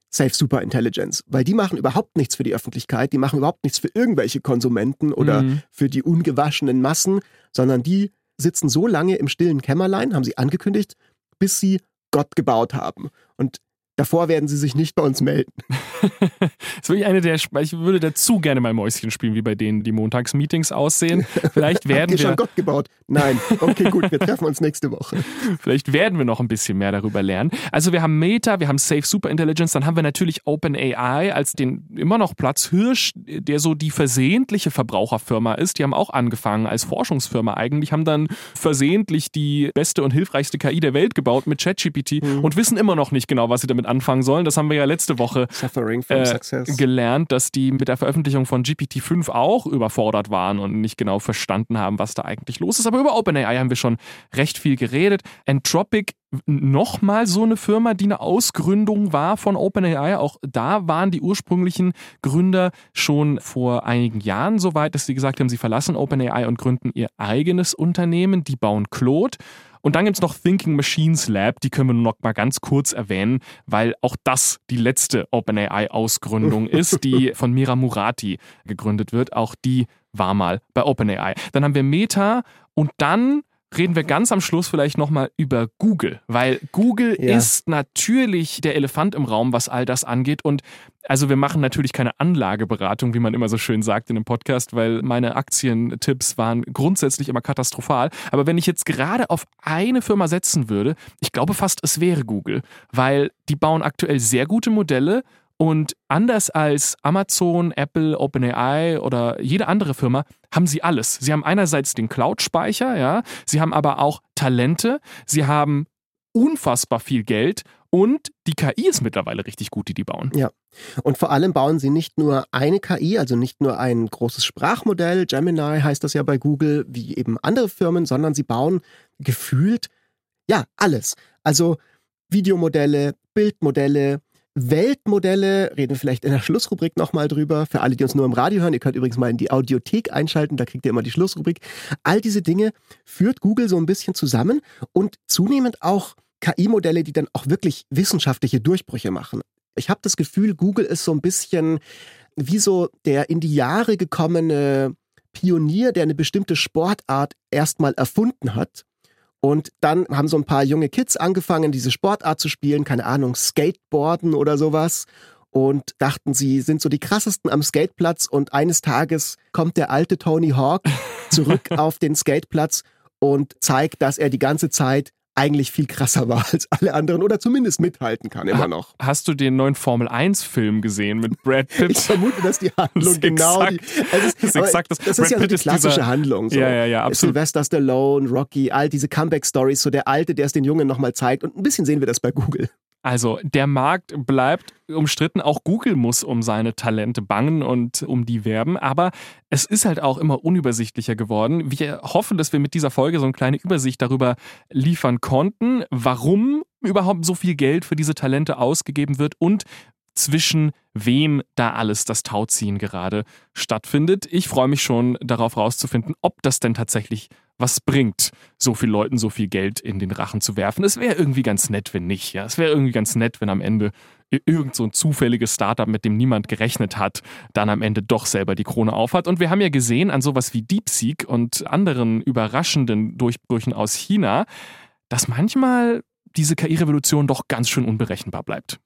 Safe Superintelligence, weil die machen überhaupt nichts für die Öffentlichkeit, die machen überhaupt nichts für irgendwelche Konsumenten oder mhm. für die ungewaschenen Massen, sondern die sitzen so lange im stillen Kämmerlein, haben sie angekündigt, bis sie Gott gebaut haben. Und davor werden sie sich nicht bei uns melden. Das ist wirklich eine der, ich würde dazu gerne mal Mäuschen spielen, wie bei denen die Montagsmeetings aussehen. Vielleicht werden Habt ihr wir... schon Gott gebaut? Nein. Okay, gut, wir treffen uns nächste Woche. Vielleicht werden wir noch ein bisschen mehr darüber lernen. Also wir haben Meta, wir haben Safe Superintelligence, dann haben wir natürlich OpenAI als den immer noch Platzhirsch, der so die versehentliche Verbraucherfirma ist. Die haben auch angefangen als Forschungsfirma eigentlich, haben dann versehentlich die beste und hilfreichste K I der Welt gebaut mit ChatGPT mhm. und wissen immer noch nicht genau, was sie damit anfangen sollen. Das haben wir ja letzte Woche äh, gelernt, dass die mit der Veröffentlichung von G P T fünf auch überfordert waren und nicht genau verstanden haben, was da eigentlich los ist. Aber über OpenAI haben wir schon recht viel geredet. Anthropic, nochmal so eine Firma, die eine Ausgründung war von OpenAI. Auch da waren die ursprünglichen Gründer schon vor einigen Jahren so weit, dass sie gesagt haben, sie verlassen OpenAI und gründen ihr eigenes Unternehmen. Die bauen Claude. Und dann gibt es noch Thinking Machines Lab, die können wir nur noch mal ganz kurz erwähnen, weil auch das die letzte OpenAI-Ausgründung ist, die von Mira Murati gegründet wird. Auch die war mal bei OpenAI. Dann haben wir Meta und dann reden wir ganz am Schluss vielleicht nochmal über Google, weil Google ja. ist natürlich der Elefant im Raum, was all das angeht. Und also wir machen natürlich keine Anlageberatung, wie man immer so schön sagt in einem Podcast, weil meine Aktientipps waren grundsätzlich immer katastrophal. Aber wenn ich jetzt gerade auf eine Firma setzen würde, ich glaube fast, es wäre Google, weil die bauen aktuell sehr gute Modelle. Und anders als Amazon, Apple, OpenAI oder jede andere Firma haben sie alles. Sie haben einerseits den Cloud-Speicher, ja, sie haben aber auch Talente, sie haben unfassbar viel Geld und die K I ist mittlerweile richtig gut, die die bauen. Ja, und vor allem bauen sie nicht nur eine K I, also nicht nur ein großes Sprachmodell, Gemini heißt das ja bei Google, wie eben andere Firmen, sondern sie bauen gefühlt, ja, alles. Also Videomodelle, Bildmodelle, Weltmodelle, reden wir vielleicht in der Schlussrubrik nochmal drüber. Für alle, die uns nur im Radio hören, ihr könnt übrigens mal in die Audiothek einschalten, da kriegt ihr immer die Schlussrubrik. All diese Dinge führt Google so ein bisschen zusammen und zunehmend auch K I-Modelle, die dann auch wirklich wissenschaftliche Durchbrüche machen. Ich habe das Gefühl, Google ist so ein bisschen wie so der in die Jahre gekommene Pionier, der eine bestimmte Sportart erstmal erfunden hat. Und dann haben so ein paar junge Kids angefangen, diese Sportart zu spielen, keine Ahnung, Skateboarden oder sowas. Und dachten, sie sind so die krassesten am Skateplatz. Und eines Tages kommt der alte Tony Hawk zurück auf den Skateplatz und zeigt, dass er die ganze Zeit eigentlich viel krasser war als alle anderen oder zumindest mithalten kann, immer noch. Hast du den neuen Formel eins Film gesehen mit Brad Pitt? Ich vermute, dass die Handlung das genau exakt, die... Es ist, das, ist exakt das, das ist ja so die klassische dieser, Handlung. So. Ja, ja, ja, absolut. Sylvester Stallone, Rocky, all diese Comeback-Stories, so der Alte, der es den Jungen nochmal zeigt. Und ein bisschen sehen wir das bei Google. Also der Markt bleibt umstritten, auch Google muss um seine Talente bangen und um die werben, aber es ist halt auch immer unübersichtlicher geworden. Wir hoffen, dass wir mit dieser Folge so eine kleine Übersicht darüber liefern konnten, warum überhaupt so viel Geld für diese Talente ausgegeben wird und zwischen wem da alles das Tauziehen gerade stattfindet. Ich freue mich schon darauf rauszufinden, ob das denn tatsächlich was bringt, so viel Leuten so viel Geld in den Rachen zu werfen. Es wäre irgendwie ganz nett, wenn nicht. Ja, es wäre irgendwie ganz nett, wenn am Ende irgend so ein zufälliges Startup, mit dem niemand gerechnet hat, dann am Ende doch selber die Krone aufhat. Und wir haben ja gesehen an sowas wie DeepSeek und anderen überraschenden Durchbrüchen aus China, dass manchmal diese K I-Revolution doch ganz schön unberechenbar bleibt.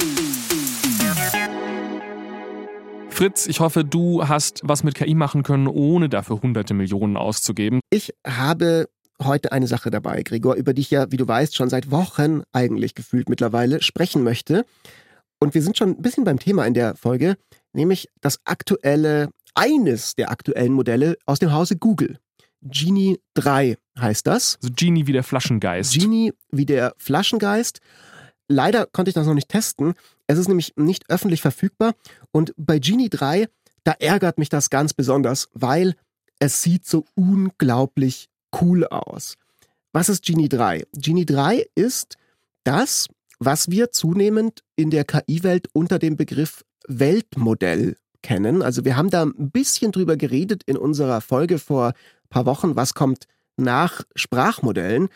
Fritz, ich hoffe, du hast was mit K I machen können, ohne dafür hunderte Millionen auszugeben. Ich habe heute eine Sache dabei, Gregor, über die ich ja, wie du weißt, schon seit Wochen eigentlich gefühlt mittlerweile sprechen möchte. Und wir sind schon ein bisschen beim Thema in der Folge, nämlich das aktuelle, eines der aktuellen Modelle aus dem Hause Google. Genie drei heißt das. Also Genie wie der Flaschengeist. Genie wie der Flaschengeist. Leider konnte ich das noch nicht testen. Es ist nämlich nicht öffentlich verfügbar. Und bei Genie drei, da ärgert mich das ganz besonders, weil es sieht so unglaublich cool aus. Was ist Genie drei? Genie drei ist das, was wir zunehmend in der K I-Welt unter dem Begriff Weltmodell kennen. Also wir haben da ein bisschen drüber geredet in unserer Folge vor ein paar Wochen, was kommt nach Sprachmodellen.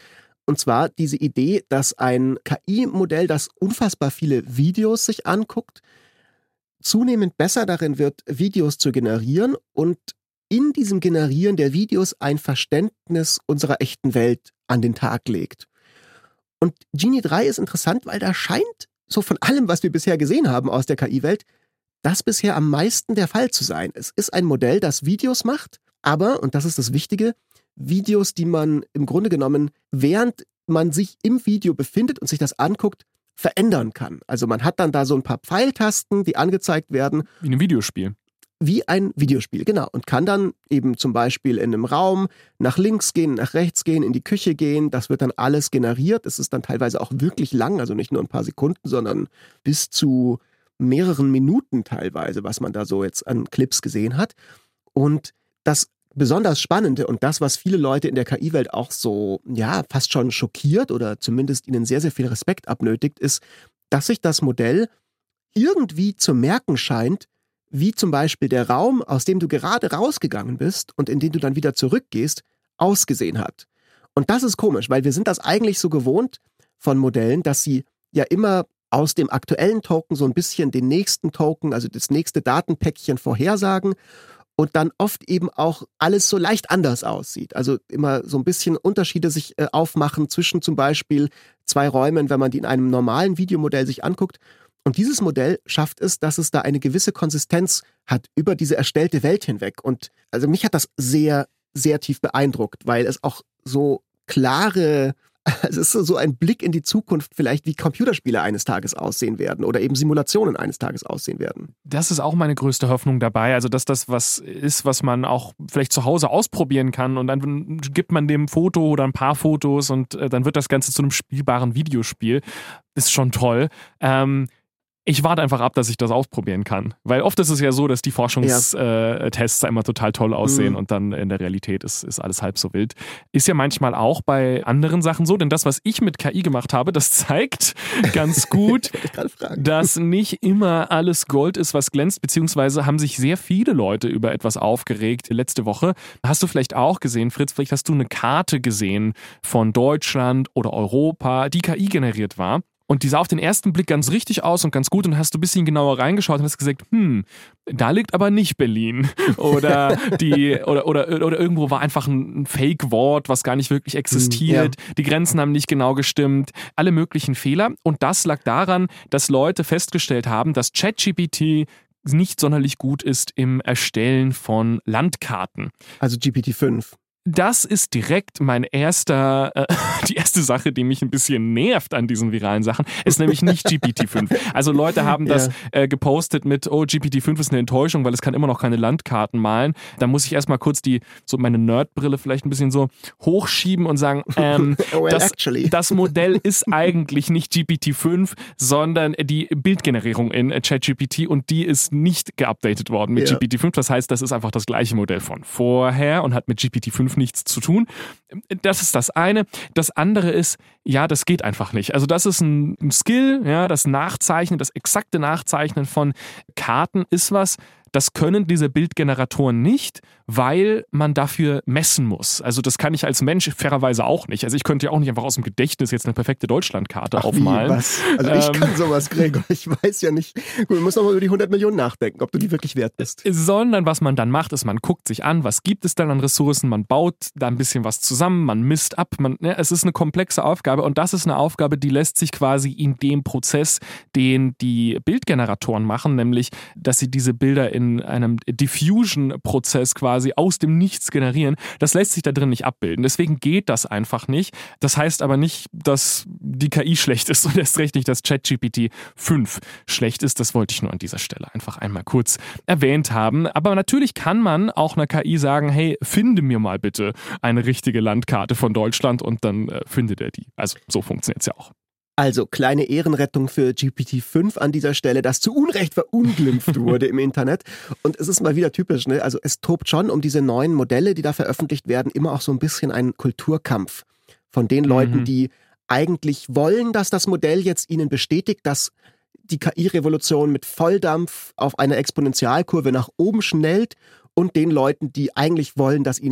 Und zwar diese Idee, dass ein K I-Modell, das unfassbar viele Videos sich anguckt, zunehmend besser darin wird, Videos zu generieren und in diesem Generieren der Videos ein Verständnis unserer echten Welt an den Tag legt. Und Genie drei ist interessant, weil da scheint, so von allem, was wir bisher gesehen haben aus der K I-Welt, das bisher am meisten der Fall zu sein. Es ist ein Modell, das Videos macht, aber, und das ist das Wichtige, Videos, die man im Grunde genommen, während man sich im Video befindet und sich das anguckt, verändern kann. Also man hat dann da so ein paar Pfeiltasten, die angezeigt werden. Wie in einem Videospiel. Wie ein Videospiel, genau. Und kann dann eben zum Beispiel in einem Raum nach links gehen, nach rechts gehen, in die Küche gehen. Das wird dann alles generiert. Es ist dann teilweise auch wirklich lang, also nicht nur ein paar Sekunden, sondern bis zu mehreren Minuten teilweise, was man da so jetzt an Clips gesehen hat. Und das besonders Spannende und das, was viele Leute in der K I-Welt auch so, ja, fast schon schockiert oder zumindest ihnen sehr, sehr viel Respekt abnötigt, ist, dass sich das Modell irgendwie zu merken scheint, wie zum Beispiel der Raum, aus dem du gerade rausgegangen bist und in den du dann wieder zurückgehst, ausgesehen hat. Und das ist komisch, weil wir sind das eigentlich so gewohnt von Modellen, dass sie ja immer aus dem aktuellen Token so ein bisschen den nächsten Token, also das nächste Datenpäckchen vorhersagen und dann oft eben auch alles so leicht anders aussieht. Also immer so ein bisschen Unterschiede sich äh, aufmachen zwischen zum Beispiel zwei Räumen, wenn man die in einem normalen Videomodell sich anguckt. Und dieses Modell schafft es, dass es da eine gewisse Konsistenz hat über diese erstellte Welt hinweg. Und also mich hat das sehr, sehr tief beeindruckt, weil es auch so klare, also es ist so ein Blick in die Zukunft vielleicht, wie Computerspiele eines Tages aussehen werden oder eben Simulationen eines Tages aussehen werden. Das ist auch meine größte Hoffnung dabei, also dass das was ist, was man auch vielleicht zu Hause ausprobieren kann und dann gibt man dem Foto oder ein paar Fotos und äh, dann wird das Ganze zu einem spielbaren Videospiel. Ist schon toll. Ähm, Ich warte einfach ab, dass ich das ausprobieren kann. Weil oft ist es ja so, dass die Forschungstests ja. äh, immer total toll aussehen mhm. und dann in der Realität ist, ist alles halb so wild. Ist ja manchmal auch bei anderen Sachen so, denn das, was ich mit K I gemacht habe, das zeigt ganz gut, dass nicht immer alles Gold ist, was glänzt, beziehungsweise haben sich sehr viele Leute über etwas aufgeregt. Letzte Woche hast du vielleicht auch gesehen, Fritz, vielleicht hast du eine Karte gesehen von Deutschland oder Europa, die K I generiert war. Und die sah auf den ersten Blick ganz richtig aus und ganz gut und hast du ein bisschen genauer reingeschaut und hast gesagt, hm, da liegt aber nicht Berlin. Oder die oder, oder, oder irgendwo war einfach ein Fake-Wort, was gar nicht wirklich existiert. Ja. Die Grenzen haben nicht genau gestimmt. Alle möglichen Fehler. Und das lag daran, dass Leute festgestellt haben, dass ChatGPT nicht sonderlich gut ist im Erstellen von Landkarten. Also G P T fünf. Das ist direkt mein erster, äh, die erste Sache, die mich ein bisschen nervt an diesen viralen Sachen, ist nämlich nicht G P T fünf. Also Leute haben das ja. äh, gepostet mit, oh, G P T fünf ist eine Enttäuschung, weil es kann immer noch keine Landkarten malen. Da muss ich erstmal kurz die, so meine Nerdbrille vielleicht ein bisschen so hochschieben und sagen, ähm, well, das, das Modell ist eigentlich nicht G P T fünf, sondern die Bildgenerierung in ChatGPT und die ist nicht geupdatet worden mit ja. G P T fünf. Das heißt, das ist einfach das gleiche Modell von vorher und hat mit G P T fünf nichts zu tun. Das ist das eine. Das andere ist, ja, das geht einfach nicht. Also das ist ein, ein Skill, ja, das Nachzeichnen, das exakte Nachzeichnen von Karten ist was, das können diese Bildgeneratoren nicht, weil man dafür messen muss. Also das kann ich als Mensch fairerweise auch nicht. Also ich könnte ja auch nicht einfach aus dem Gedächtnis jetzt eine perfekte Deutschlandkarte Ach, aufmalen. Wie, was? Also ich ähm, kann sowas, Gregor. Ich weiß ja nicht. Gut, du musst noch mal über die hundert Millionen nachdenken, ob du die wirklich wert bist. Sondern was man dann macht, ist, man guckt sich an, was gibt es dann an Ressourcen, man baut da ein bisschen was zusammen, man misst ab. Man, ja, es ist eine komplexe Aufgabe und das ist eine Aufgabe, die lässt sich quasi in dem Prozess, den die Bildgeneratoren machen, nämlich, dass sie diese Bilder in einem Diffusion-Prozess quasi aus dem Nichts generieren, das lässt sich da drin nicht abbilden. Deswegen geht das einfach nicht. Das heißt aber nicht, dass die K I schlecht ist und erst recht nicht, dass ChatGPT fünf schlecht ist. Das wollte ich nur an dieser Stelle einfach einmal kurz erwähnt haben. Aber natürlich kann man auch einer K I sagen, hey, finde mir mal bitte eine richtige Landkarte von Deutschland und dann äh, findet er die. Also so funktioniert es ja auch. Also kleine Ehrenrettung für G P T fünf an dieser Stelle, das zu Unrecht verunglimpft wurde im Internet. Und es ist mal wieder typisch, ne? Also es tobt schon um diese neuen Modelle, die da veröffentlicht werden, immer auch so ein bisschen ein Kulturkampf von den Leuten, mhm. die eigentlich wollen, dass das Modell jetzt ihnen bestätigt, dass die K I-Revolution mit Volldampf auf einer Exponentialkurve nach oben schnellt und den Leuten, die eigentlich wollen, dass ihnen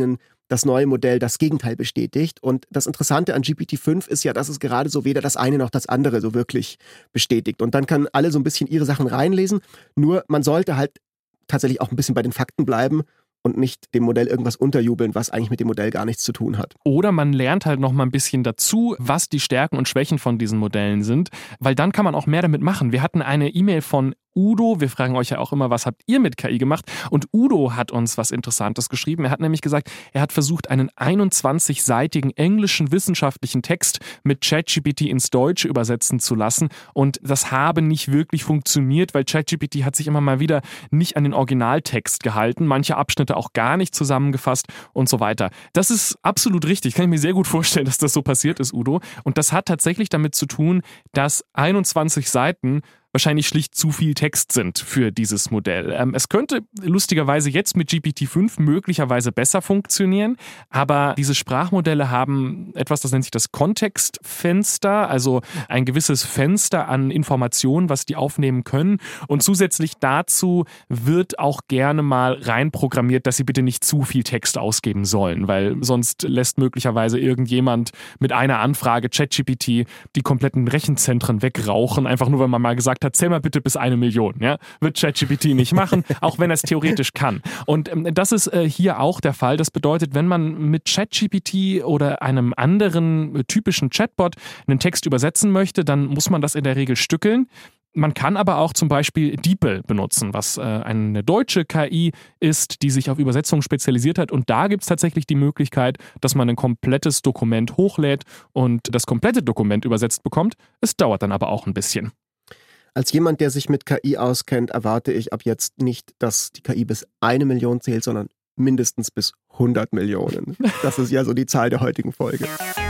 das neue Modell das Gegenteil bestätigt. Und das Interessante an G P T fünf ist ja, dass es gerade so weder das eine noch das andere so wirklich bestätigt. Und dann können alle so ein bisschen ihre Sachen reinlesen. Nur man sollte halt tatsächlich auch ein bisschen bei den Fakten bleiben und nicht dem Modell irgendwas unterjubeln, was eigentlich mit dem Modell gar nichts zu tun hat. Oder man lernt halt noch mal ein bisschen dazu, was die Stärken und Schwächen von diesen Modellen sind, weil dann kann man auch mehr damit machen. Wir hatten eine E-Mail von Udo, wir fragen euch ja auch immer, was habt ihr mit K I gemacht? Und Udo hat uns was Interessantes geschrieben. Er hat nämlich gesagt, er hat versucht, einen einundzwanzig-seitigen englischen wissenschaftlichen Text mit ChatGPT ins Deutsche übersetzen zu lassen. Und das habe nicht wirklich funktioniert, weil ChatGPT hat sich immer mal wieder nicht an den Originaltext gehalten, manche Abschnitte auch gar nicht zusammengefasst und so weiter. Das ist absolut richtig. Kann ich mir sehr gut vorstellen, dass das so passiert ist, Udo. Und das hat tatsächlich damit zu tun, dass einundzwanzig Seiten wahrscheinlich schlicht zu viel Text sind für dieses Modell. Ähm, es könnte lustigerweise jetzt mit G P T fünf möglicherweise besser funktionieren, aber diese Sprachmodelle haben etwas, das nennt sich das Kontextfenster, also ein gewisses Fenster an Informationen, was die aufnehmen können. Und zusätzlich dazu wird auch gerne mal reinprogrammiert, dass sie bitte nicht zu viel Text ausgeben sollen, weil sonst lässt möglicherweise irgendjemand mit einer Anfrage ChatGPT die kompletten Rechenzentren wegrauchen, einfach nur, weil man mal gesagt hat, zähl mal bitte bis eine Million. Ja? Wird ChatGPT nicht machen, auch wenn er es theoretisch kann. Und ähm, das ist äh, hier auch der Fall. Das bedeutet, wenn man mit ChatGPT oder einem anderen äh, typischen Chatbot einen Text übersetzen möchte, dann muss man das in der Regel stückeln. Man kann aber auch zum Beispiel DeepL benutzen, was äh, eine deutsche K I ist, die sich auf Übersetzung spezialisiert hat. Und da gibt es tatsächlich die Möglichkeit, dass man ein komplettes Dokument hochlädt und das komplette Dokument übersetzt bekommt. Es dauert dann aber auch ein bisschen. Als jemand, der sich mit K I auskennt, erwarte ich ab jetzt nicht, dass die K I bis eine Million zählt, sondern mindestens bis hundert Millionen. Das ist ja so die Zahl der heutigen Folge.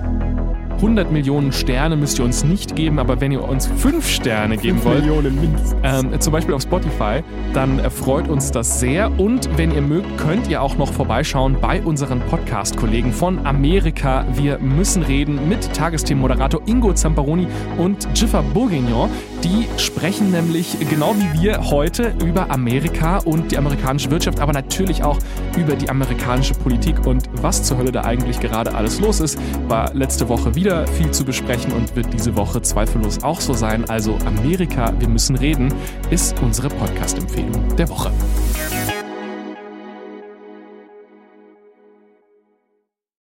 hundert Millionen Sterne müsst ihr uns nicht geben, aber wenn ihr uns fünf Sterne geben wollt, Millionen mindestens. Ähm, zum Beispiel auf Spotify, dann erfreut uns das sehr. Und wenn ihr mögt, könnt ihr auch noch vorbeischauen bei unseren Podcast-Kollegen von Amerika. Wir müssen reden mit Tagesthemenmoderator Ingo Zamparoni und Giffer Bourguignon. Die sprechen nämlich genau wie wir heute über Amerika und die amerikanische Wirtschaft, aber natürlich auch über die amerikanische Politik und was zur Hölle da eigentlich gerade alles los ist. War letzte Woche wieder viel zu besprechen und wird diese Woche zweifellos auch so sein. Also Amerika, wir müssen reden, ist unsere Podcast-Empfehlung der Woche.